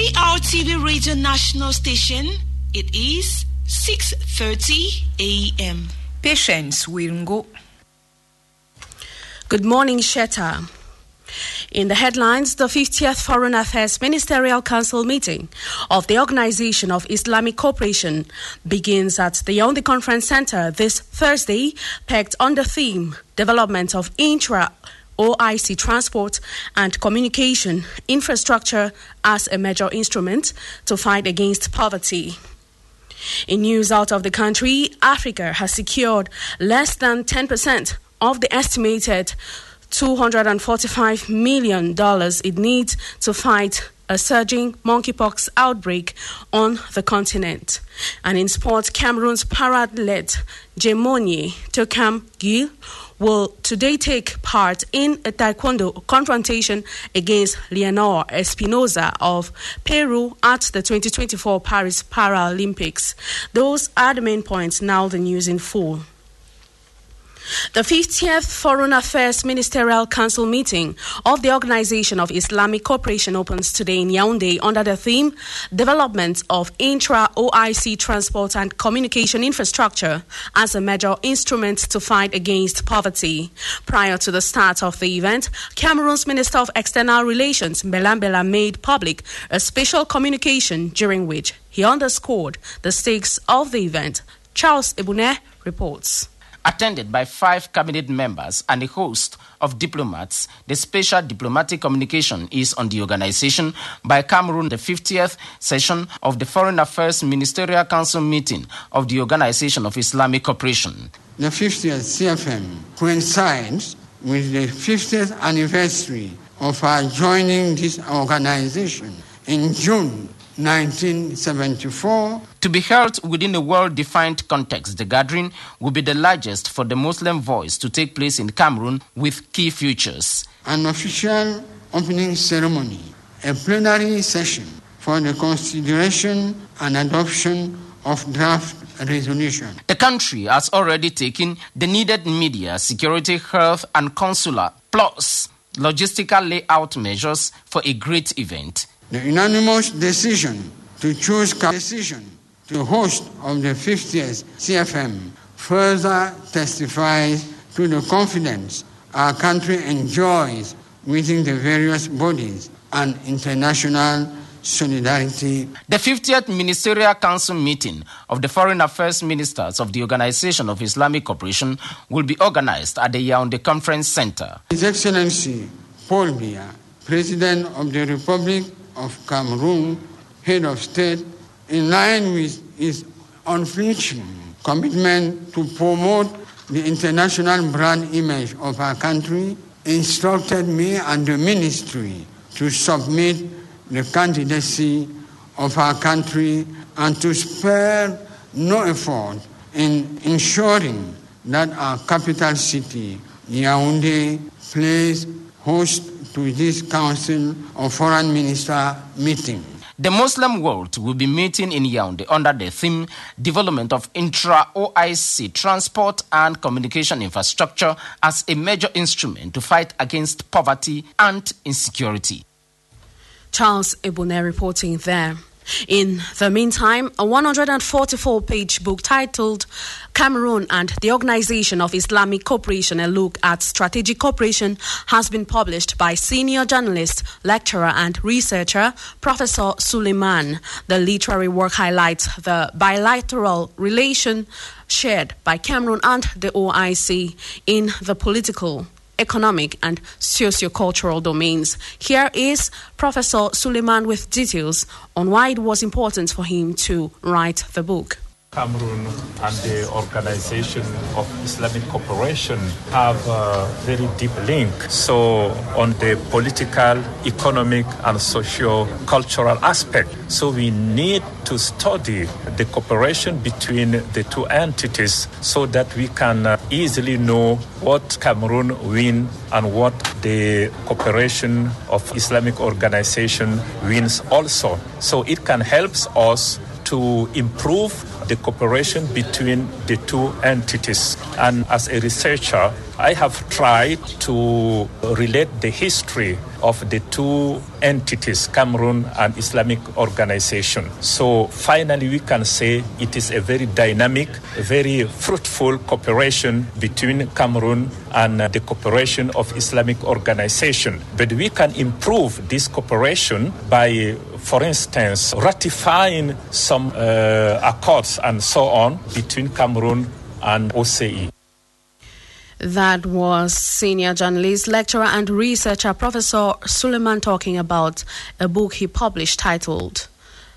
PRTV Radio National Station, it is 6:30 a.m. Patience Wingo. Good morning, Sheta. In the headlines, the 50th Foreign Affairs Ministerial Council meeting of the Organization of Islamic Cooperation begins at the Yaoundé Conference Center this Thursday, pegged on the theme Development of Intra-OIC Transport and Communication Infrastructure as a Major Instrument to Fight Against Poverty. In news out of the country, Africa has secured less than 10% of the estimated $245 million it needs to fight a surging monkeypox outbreak on the continent. And in sport, Cameroon's para-athlete Jemonye Tokam Gil will today take part in a taekwondo confrontation against Leonor Espinosa of Peru at the 2024 Paris Paralympics. Those are the main points. Now the news in full. The 50th Foreign Affairs Ministerial Council meeting of the Organization of Islamic Cooperation opens today in Yaoundé under the theme Development of Intra-OIC Transport and Communication Infrastructure as a Major Instrument to Fight Against Poverty. Prior to the start of the event, Cameroon's Minister of External Relations, Mbelambela, made public a special communication during which he underscored the stakes of the event. Charles Ebune reports. Attended by 5 cabinet members and a host of diplomats, the special diplomatic communication is on the organization by Cameroon, the 50th session of the Foreign Affairs Ministerial Council meeting of the Organization of Islamic Cooperation. The 50th CFM coincides with the 50th anniversary of our joining this organization in June 1974. To be held within a well-defined context, the gathering will be the largest for the Muslim Voice to take place in Cameroon with key features. An official opening ceremony, a plenary session for the consideration and adoption of draft resolution. The country has already taken the needed media, security, health and consular, plus logistical layout measures for a great event. The unanimous decision to choose the host of the 50th CFM further testifies to the confidence our country enjoys within the various bodies and international solidarity. The 50th Ministerial Council meeting of the Foreign Affairs Ministers of the Organization of Islamic Cooperation will be organized at the Yaoundé Conference Center. His Excellency Paul Biya, President of the Republic of Cameroon, head of state, in line with his unflinching commitment to promote the international brand image of our country, instructed me and the ministry to submit the candidacy of our country and to spare no effort in ensuring that our capital city, Yaoundé, plays host to this Council of Foreign Minister meeting. The Muslim world will be meeting in Yaoundé under the theme Development of Intra-OIC Transport and Communication Infrastructure as a Major Instrument to Fight Against Poverty and Insecurity. Charles Ebune reporting there. In the meantime, a 144-page book titled Cameroon and the Organization of Islamic Cooperation, a look at strategic cooperation, has been published by senior journalist, lecturer and researcher Professor Suleiman. The literary work highlights the bilateral relation shared by Cameroon and the OIC in the political, economic and socio-cultural domains. Here is Professor Suleiman with details on why it was important for him to write the book. Cameroon and the Organization of Islamic Cooperation have a very deep link. So on the political, economic and socio-cultural aspect. So we need to study the cooperation between the two entities so that we can easily know what Cameroon wins and what the cooperation of Islamic organization wins also. So it can help us to improve the cooperation between the two entities. And as a researcher, I have tried to relate the history of the two entities, Cameroon and Islamic Organization. So finally, we can say it is a very dynamic, very fruitful cooperation between Cameroon and the cooperation of Islamic Organization. But we can improve this cooperation by, for instance, ratifying some accords and so on between Cameroon and OCE. That was senior journalist, lecturer and researcher Professor Suleiman talking about a book he published titled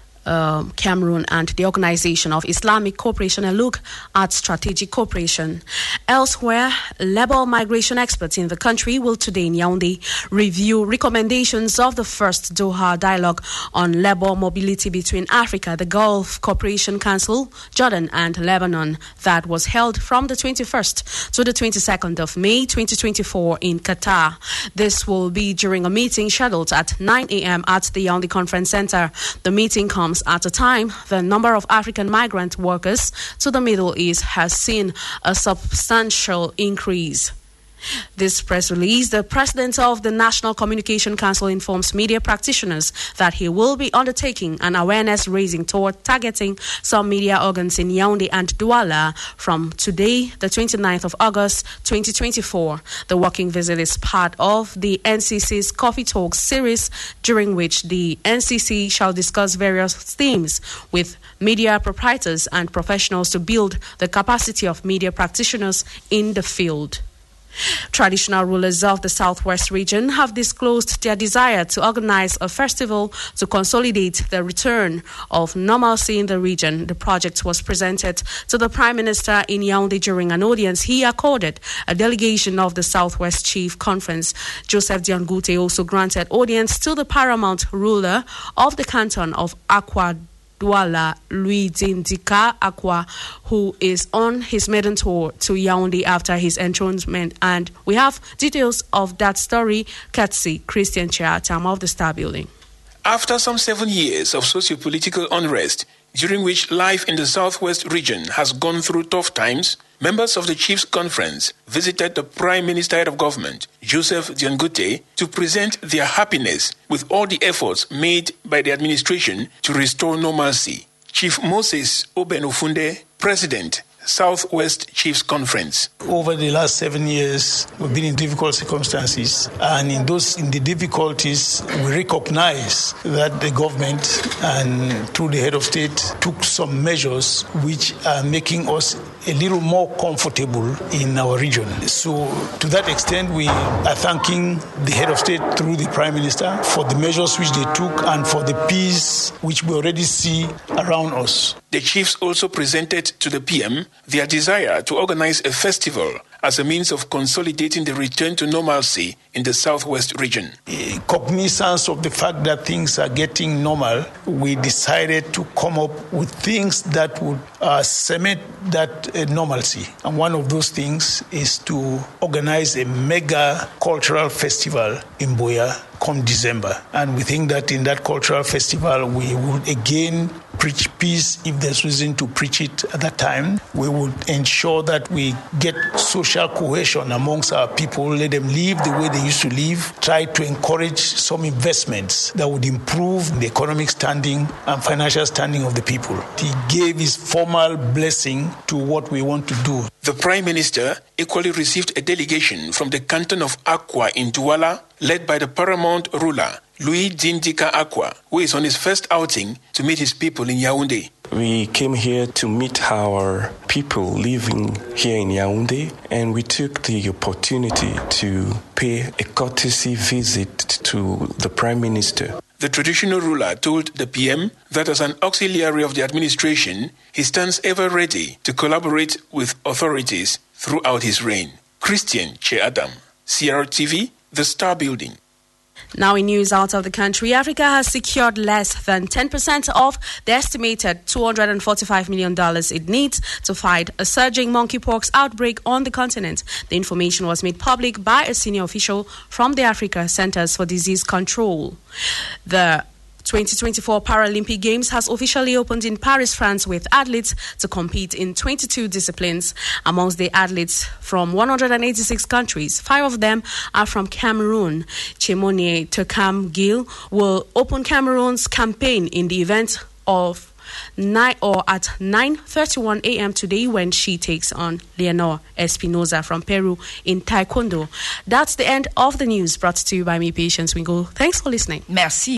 Cameroon and the Organization of Islamic Cooperation, a look at strategic cooperation. Elsewhere, labor migration experts in the country will today in Yaoundé review recommendations of the first Doha dialogue on labor mobility between Africa, the Gulf Cooperation Council, Jordan and Lebanon that was held from the 21st to the 22nd of May 2024 in Qatar. This will be during a meeting scheduled at 9 a.m. at the Yaoundé Conference Center. The meeting comes at a time the number of African migrant workers to the Middle East has seen a substantial increase. This press release, the president of the National Communication Council informs media practitioners that he will be undertaking an awareness raising toward targeting some media organs in Yaoundé and Douala from today, the 29th of August, 2024. The working visit is part of the NCC's Coffee Talks series, during which the NCC shall discuss various themes with media proprietors and professionals to build the capacity of media practitioners in the field. Traditional rulers of the Southwest region have disclosed their desire to organize a festival to consolidate the return of normalcy in the region. The project was presented to the Prime Minister in Yaoundé during an audience he accorded a delegation of the Southwest Chief Conference. Joseph Diangute also granted audience to the paramount ruler of the canton of Akwa Douala, Louis Dindika Akwa, who is on his maiden tour to Yaoundé after his enthronement. And we have details of that story, courtesy Christian Chiatam of the Star Building. After some 7 years of socio-political unrest, during which life in the Southwest region has gone through tough times, members of the Chiefs Conference visited the Prime Minister of Government, Joseph Diangute, to present their happiness with all the efforts made by the administration to restore normalcy. Chief Moses Obenofunde, President, Southwest Chiefs Conference. Over the last 7 years, we've been in difficult circumstances, and in the difficulties, we recognize that the government and through the head of state took some measures which are making us a little more comfortable in our region. So to that extent, we are thanking the head of state through the Prime Minister for the measures which they took and for the peace which we already see around us. The chiefs also presented to the PM their desire to organize a festival as a means of consolidating the return to normalcy in the Southwest region. Cognizance of the fact that things are getting normal, we decided to come up with things that would cement that normalcy. And one of those things is to organize a mega cultural festival in Buea come December. And we think that in that cultural festival, we would again preach peace if there's reason to preach it at that time. We would ensure that we get social cohesion amongst our people, let them live the way they used to live, try to encourage some investments that would improve the economic standing and financial standing of the people. He gave his formal blessing to what we want to do. The Prime Minister equally received a delegation from the canton of Akwa in Douala, led by the paramount ruler, Louis Dindika Akwa, who is on his first outing to meet his people in Yaoundé. We came here to meet our people living here in Yaoundé, and we took the opportunity to pay a courtesy visit to the Prime Minister. The traditional ruler told the PM that as an auxiliary of the administration, he stands ever ready to collaborate with authorities throughout his reign. Christian Che Adam, CRTV, The Star Building. Now in news out of the country, Africa has secured less than 10% of the estimated $245 million it needs to fight a surging monkeypox outbreak on the continent. The information was made public by a senior official from the Africa Centers for Disease Control. The 2024 Paralympic Games has officially opened in Paris, France, with athletes to compete in 22 disciplines. Amongst the athletes from 186 countries, 5 of them are from Cameroon. Chimonie Tokam Gil will open Cameroon's campaign in the event at 9:31 a.m. today when she takes on Leonor Espinoza from Peru in Taekwondo. That's the end of the news brought to you by me, Patience Wingo. Thanks for listening. Merci.